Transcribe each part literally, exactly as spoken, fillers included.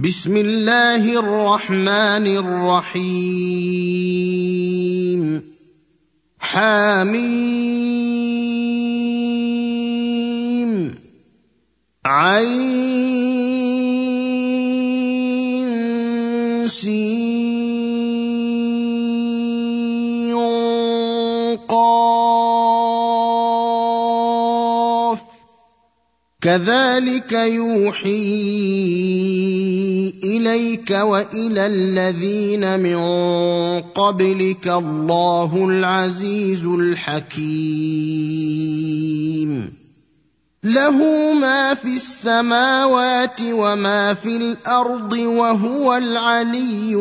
بسم الله الرحمن الرحيم حميم عين سين قاف كذلك يوحي إليك وإلى الذين من قبلك الله العزيز الحكيم له ما في السماوات وما في الأرض وهو العلي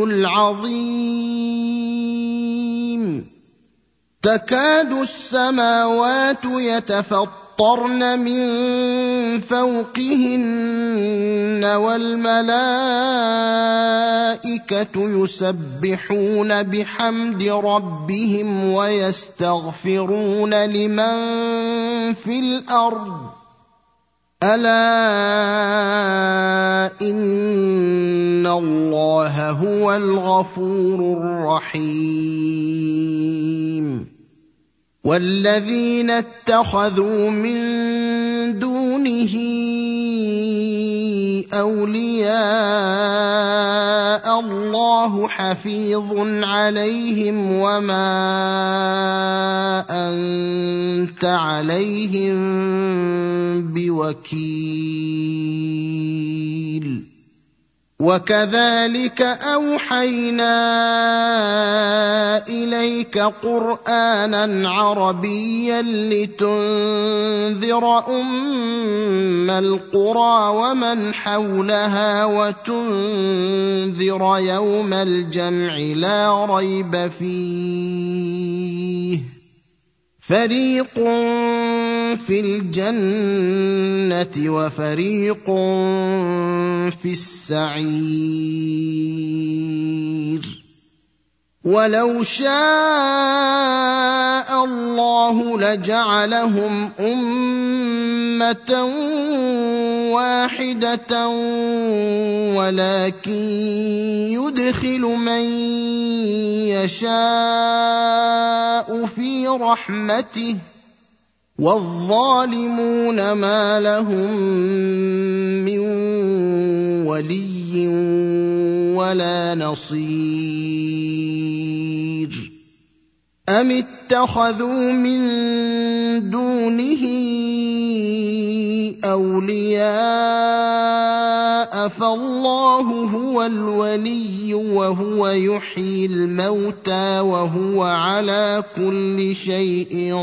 العظيم تكاد السماوات يتفطرن من فوقهن والملائكة يسبحون بحمد ربهم ويستغفرون لمن في الأرض ألا إن الله هو الغفور الرحيم والذين اتخذوا من دونه أولياء الله حفيظ عليهم وما أنت عليهم بوكيل وكذلك أوحينا إليك قرآناً عربياً لتنذر أم القرى ومن حولها وتنذر يوم الجمع لا ريب فيه فريق في الجنة وفريق في السعير ولو شاء الله لجعلهم أمة واحدة ولكن يدخل من يشاء في رحمته والظالمون ما لهم من ولي ولا نصير أم اتخذوا من دونه أولياء فالله هو الولي وهو يحيي الموتى وهو على كل شيء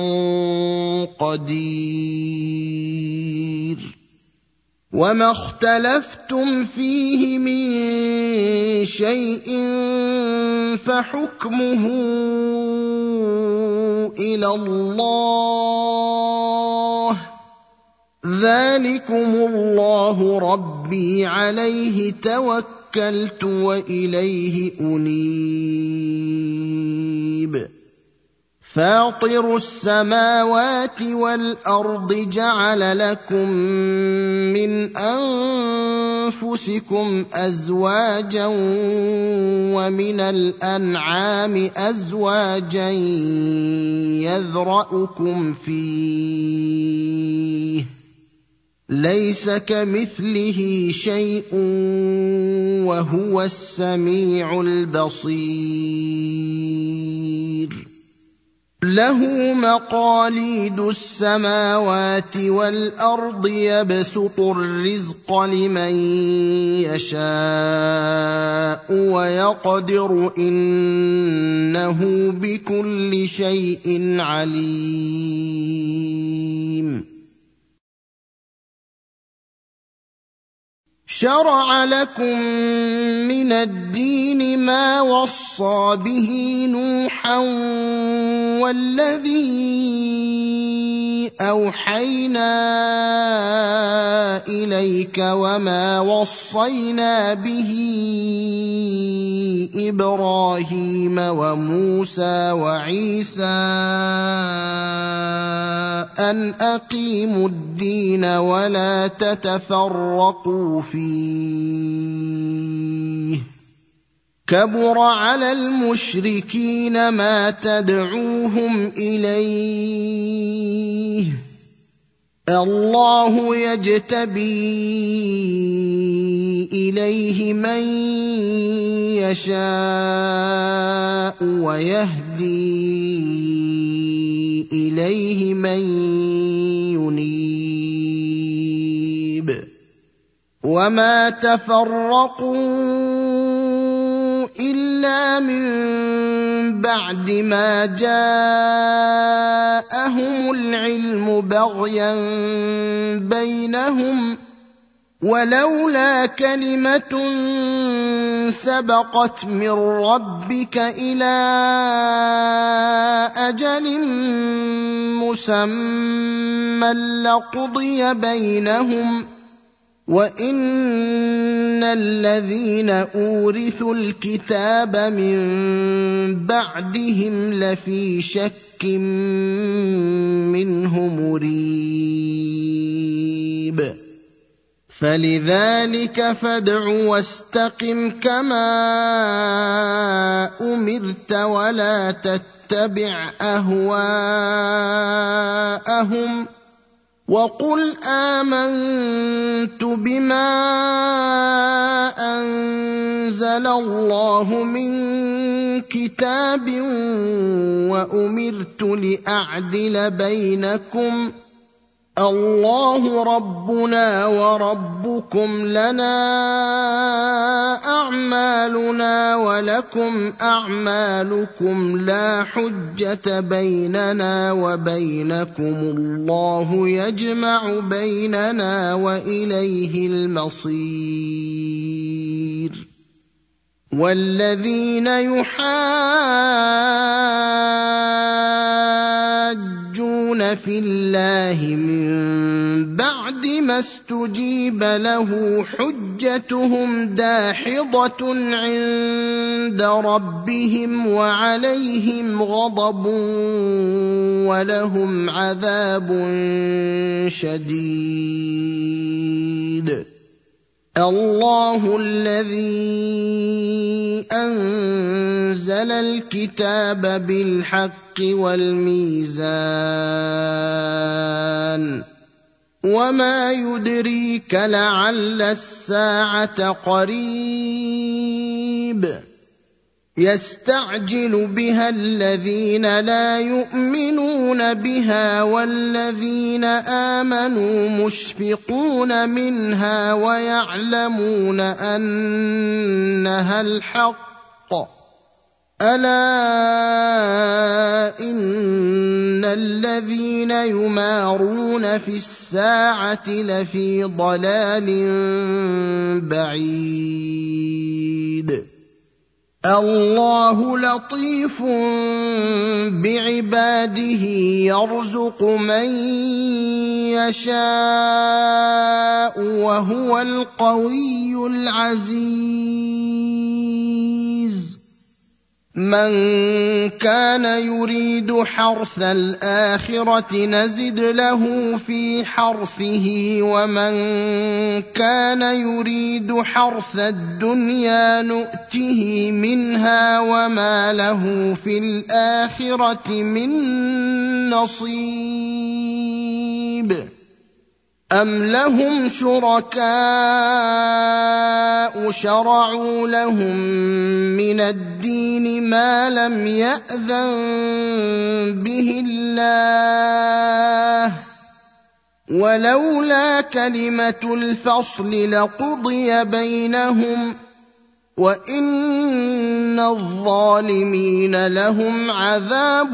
قدير وما اختلفتم فيه من شيء فحكمه إلى الله ذلكم الله ربي عليه توكلت وإليه أنيب فاطر السماوات والأرض جعل لكم من أنفسكم أزواجا ومن الأنعام أزواجا يذرأكم فيه ليس كمثله شيء وهو السميع البصير له مقاليد السماوات والأرض يبسط الرزق لمن يشاء ويقدر إنه بكل شيء عليم شرع لكم من الدين ما وصى به نوحا والذي أوحينا إليك وما وصينا به إبراهيم وموسى وعيسى أن أقيموا الدين ولا تتفرقوا فيه كبر على المشركين ما تدعوهم إليه الله يجتبي إليه من يشاء ويهدي إليه من ينيب وما تفرقوا إلا من بعد ما جاءهم العلم بغيا بينهم ولولا كلمة سبقت من ربك إلى أجل مسمى لقضي بينهم وإن الذين أورثوا الكتاب من بعدهم لفي شك منه مريب فلذلك فادع واستقم كما أمرت ولا تتبع أهواءهم وقل آمنت بما أنزل الله من كتاب وأمرت لأعدل بينكم الله ربنا وربكم لنا أعمالنا ولكم أعمالكم لا حجة بيننا وبينكم الله يجمع بيننا وإليه المصير والذين يحاجون في الله من بعد ما استجيب له حجتهم داحضة عند ربهم وعليهم غضب ولهم عذاب شديد الله الذي أنزل الكتاب بالحق والميزان وما يدريك لعل الساعة قريب يستعجل بها الذين لا يؤمنون بها والذين آمنوا مشفقون منها ويعلمون أنها الحق ألا إن الذين يمارون في الساعة لفي ضلال بعيد الله لطيف بعباده يرزق من يشاء وهو القوي العزيز من كان يريد حرث الآخرة نزد له في حرثه ومن كان يريد حرث الدنيا نؤته منها وما له في الآخرة من نصيب أم لهم شركاء شرعوا لهم من الدين ما لم يأذن به الله ولولا كلمة الفصل لقضي بينهم وإن الظالمين لهم عذاب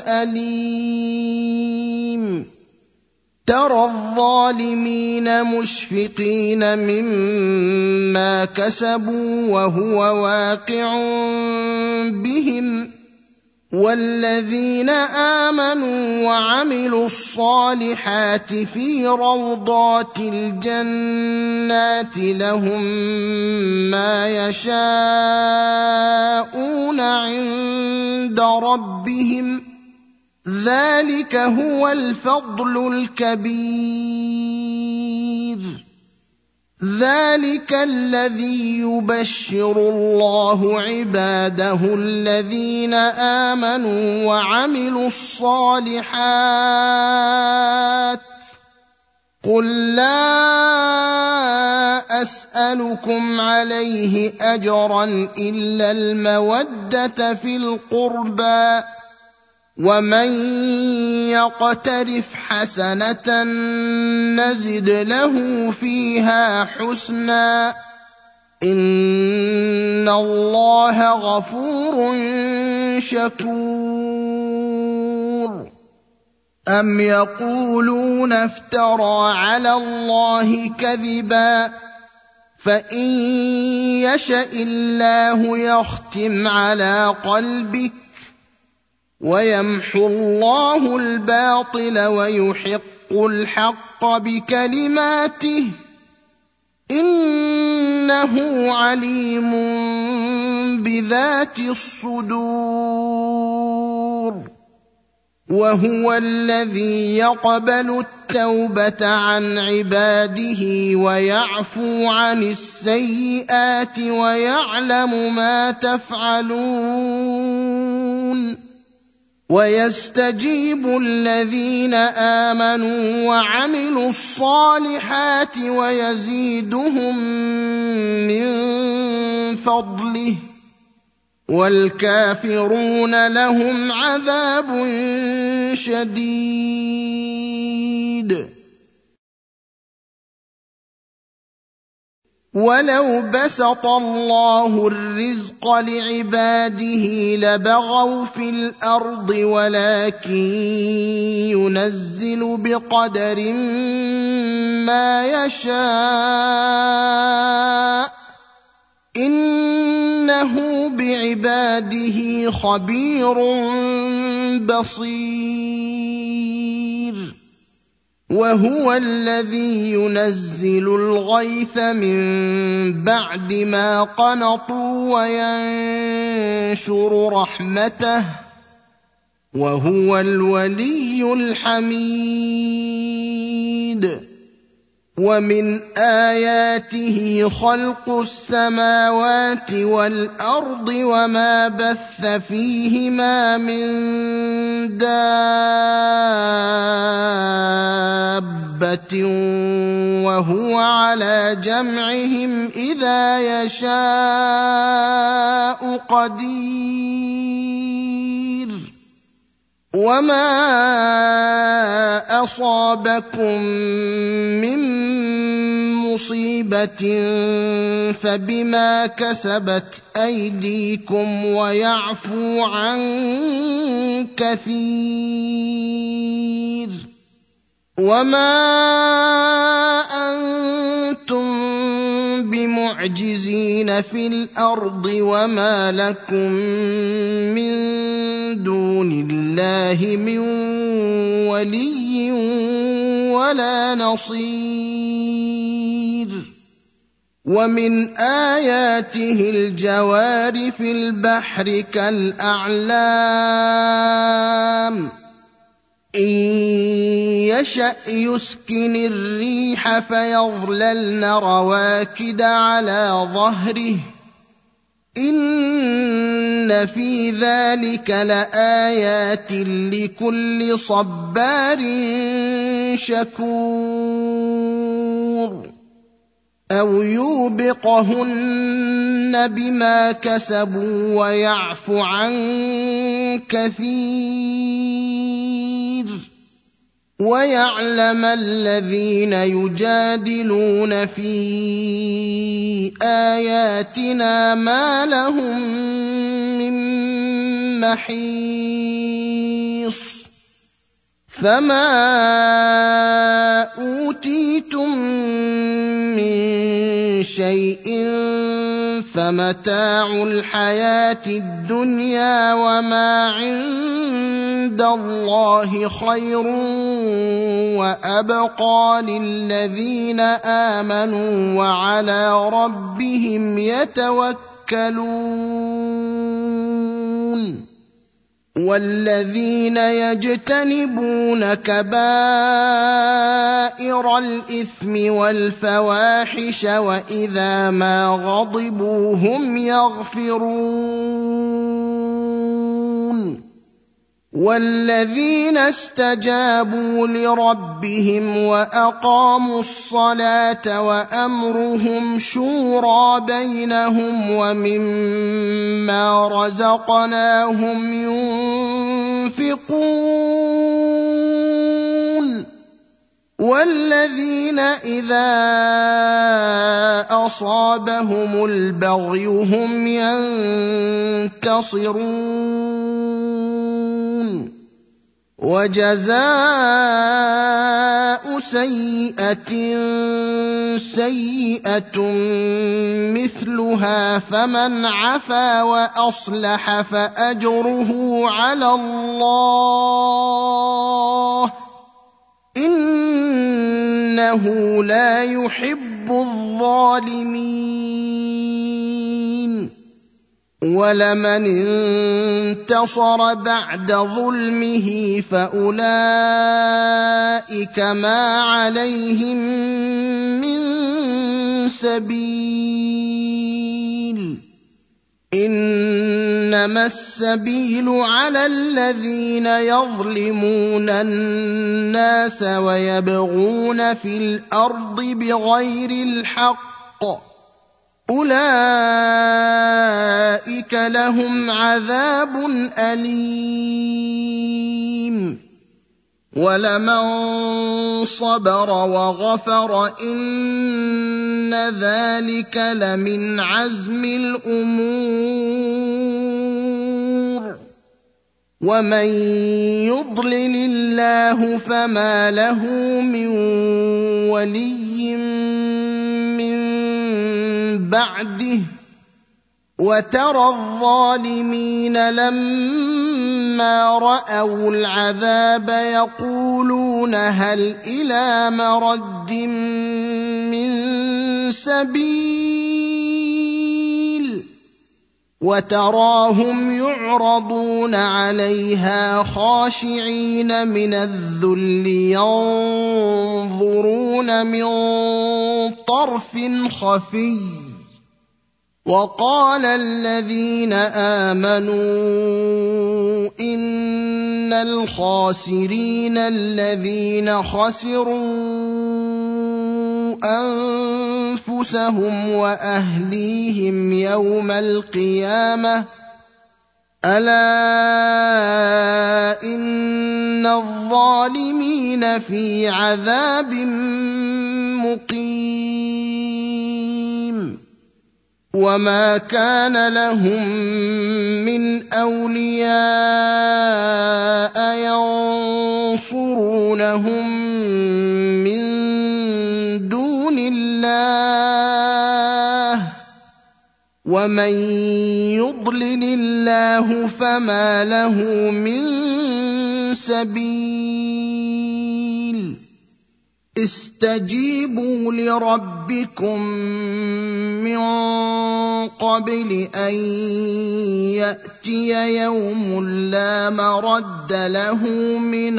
أليم ترى الظالمين مشفقين مما كسبوا وهو واقع بهم والذين آمنوا وعملوا الصالحات في روضات الجنات لهم ما يشاءون عند ربهم ذلك هو الفضل الكبير ذلك الذي يبشر الله عباده الذين آمنوا وعملوا الصالحات قل لا أسألكم عليه أجرا إلا المودة في القربى ومن يقترف حسنة نزد له فيها حسنا إن الله غفور شكور أم يقولون افترى على الله كذبا فإن يشأ الله يختم على قلبك ويمحو الله الباطل ويحق الحق بكلماته إنه عليم بذات الصدور وهو الذي يقبل التوبة عن عباده ويعفو عن السيئات ويعلم ما تفعلون ويستجيب الذين آمنوا وعملوا الصالحات ويزيدهم من فضله والكافرون لهم عذاب شديد ولو بسط الله الرزق لعباده لبغوا في الأرض ولكن ينزل بقدر ما يشاء إنه بعباده خبير بصير وهو الذي ينزل الغيث من بعد ما قنطوا وينشر رحمته وهو الولي الحميد ومن آياته خلق السماوات والأرض وما بث فيهما من دابة وهو على جمعهم إذا يشاء قدير وما أصابكم من مصيبة فبما كسبت أيديكم ويعفو عن كثير وما أنتم بمعجزين في الأرض وما لكم من دون الله من ولي ولا نصير ومن آياته الجوار في البحر كالأعلام إن يشأ يسكن الريح فيظللن رواكد على ظهره إن في ذلك لآيات لكل صبار شكور أو يوبقهن بما كسبوا ويعفو عن كثير ويعلم الذين يجادلون في آياتنا ما لهم من محيص فما أوتيتم من شيء فمتاع الحياة الدنيا وما عند الله خير وأبقى للذين آمنوا وعلى ربهم يتوكلون والذين يجتنبون كبائر الإثم والفواحش وإذا ما غضبوا هم يغفرون والذين استجابوا لربهم وأقاموا الصلاة وأمرهم شورى بينهم ومما رزقناهم ينفقون والذين إذا أصابهم البغي هم ينتصرون وجزاء سيئة سيئة مثلها فمن عفا وأصلح فأجره على الله إنه لا يحب الظالمين ولمن انتصر بعد ظلمه فأولئك ما عليهم من سبيل إنما السبيل على الذين يظلمون الناس ويبغون في الأرض بغير الحق أولئك لهم عذاب أليم ولمن صبر وغفر إن ذلك لمن عزم الأمور ومن يضلل الله فما له من ولي من بعده وترى الظالمين لما رأوا العذاب يقولون هل إلى مرد من سبيل وتراهم يعرضون عليها خاشعين من الذل ينظرون من طرف خفي وقال الذين آمنوا إن الخاسرين الذين خسروا أنفسهم وأهليهم يوم القيامة ألا إن الظالمين في عذاب مقيم وما كان لهم من أولياء ينصرونهم من دون الله ومن يضلل الله فما له من سبيل استجيبوا لربكم من قبل أن يأتي يوم لا مرد له من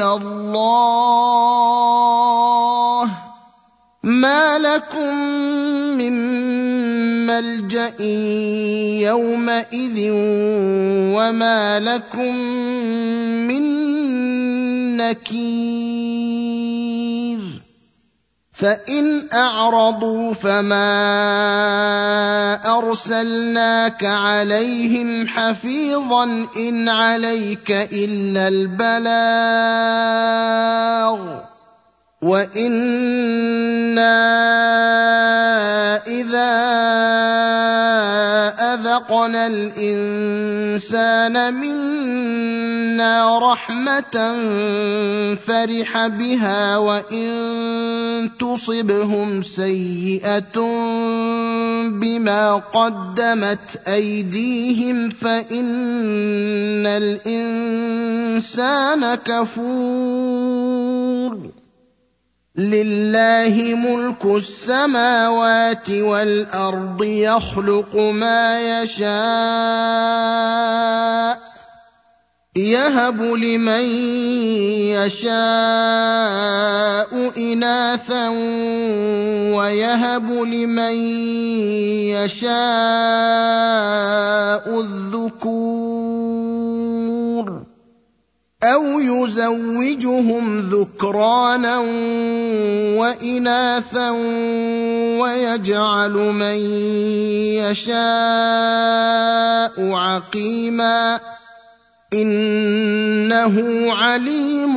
الله ما لكم من ملجأ يومئذ وما لكم من نكير فإن أعرضوا فما أرسلناك عليهم حفيظا إن عليك إلا البلاغ وإنا إذا أذقنا الإنسان منا رحمة فرح بها وإن تصبهم سيئة بما قدمت أيديهم فإن الإنسان كفور لله ملك السماوات والأرض يخلق ما يشاء يهب لمن يشاء إناثا ويهب لمن يشاء الذكور أو يزوجهم ذكرانا وإناثا ويجعل من يشاء عقيما إنه عليم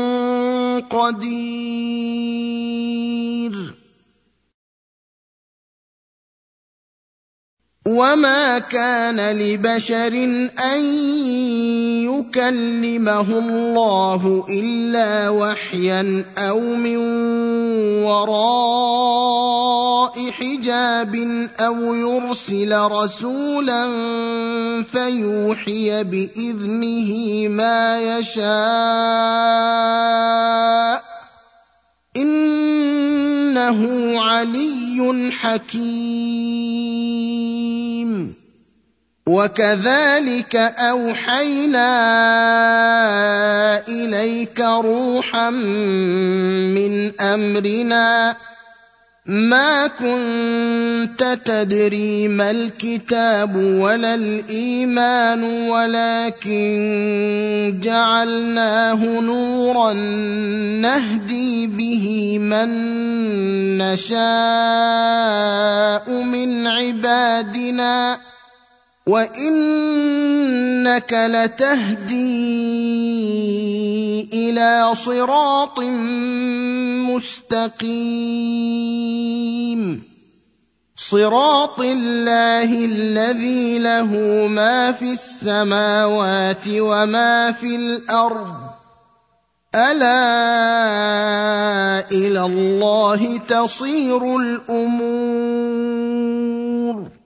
قدير وما كان لبشر أن يكلمه الله إلا وحيا أو من وراء حجاب أو يرسل رسولا فيوحي بإذنه ما يشاء إنه علي حكيم وكذلك أوحينا إليك روحا من أمرنا ما كنت تدري ما الكتاب ولا الإيمان ولكن جعلناه نورا نهدي به من نشاء من عبادنا وإنك لتهدي إلى صراط مستقيم صراط الله الذي له ما في السماوات وما في الأرض ألا إلى الله تصير الأمور